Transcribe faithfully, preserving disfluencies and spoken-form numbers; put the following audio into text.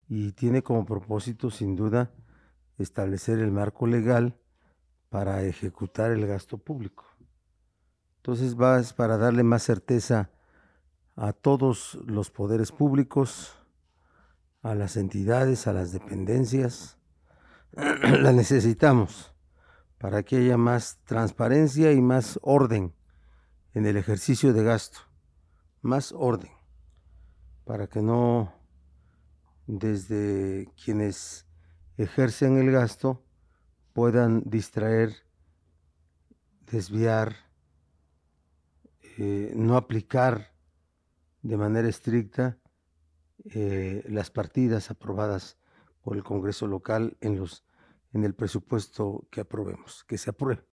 y tiene como propósito, sin duda, establecer el marco legal para ejecutar el gasto público. Entonces, va es para darle más certeza a todos los poderes públicos, a las entidades, a las dependencias. La necesitamos para que haya más transparencia y más orden en el ejercicio de gasto, más orden, para que no desde quienes ejercen el gasto puedan distraer, desviar, eh, no aplicar de manera estricta eh, las partidas aprobadas por el Congreso local en los en el presupuesto que aprobemos, que se apruebe.